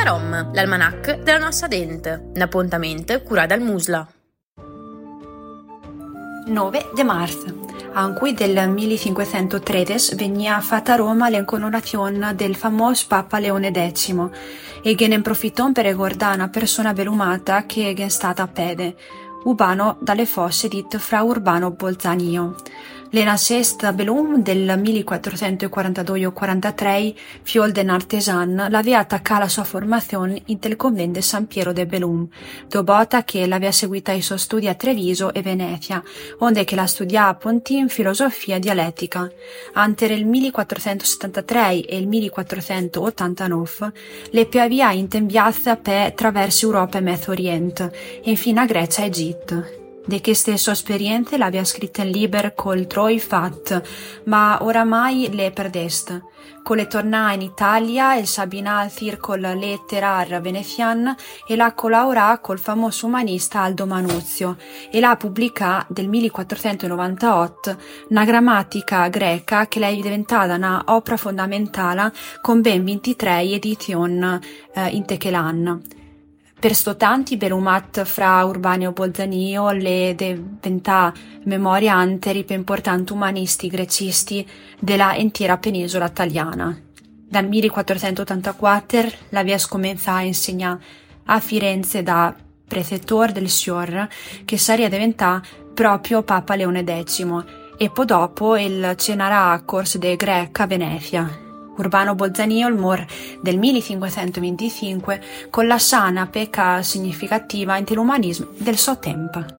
Rom, l'almanach della nostra dente, n'appuntamento cura dal Musla. 9 de marzo, in cui del 1513 venia fatta a Roma l'incoronazione del famoso Papa Leone X e che ne approfittò per ricordare una persona velumata che è stata a pede, Urbano dalle fosse dit fra Urbano Bolzanio. Le nascesta Belum del 1442-43, fiol den artesan, l'aveva attaccata la sua formazione in tel convento San Piero de Belum, dobota che l'aveva seguita i suoi studi a Treviso e Venezia, onde che la studia a Ponti in filosofia dialettica. Ante il 1473 e il 1489, le piavia intembiazza per traverso Europa e Medio Oriente, e infine a Grecia e Egitto. De che stesso esperienze l'aveva scritta in liber col Troi Fat, ma oramai le perdest. Con le tornà in Italia il Sabinal Circol Letterar Venezian e la collaborà col famoso umanista Aldo Manuzio e la pubblicà del 1498 una grammatica greca che lei è diventata una opera fondamentale con ben 23 edizioni in techelan. Per sto tanti belumat fra Urbanio Bolzanio le diventa memoria anteri per importanti umanisti grecisti della intera penisola italiana. Dal 1484 la via scomenza a insegnare a Firenze da precettore del Sior che sarebbe diventato proprio Papa Leone X e poi dopo il cenarà a corso de Greca a Venezia. Urbano Bolzanio il mor del 1525 con la sana pecca significativa in l'umanismo del suo tempo.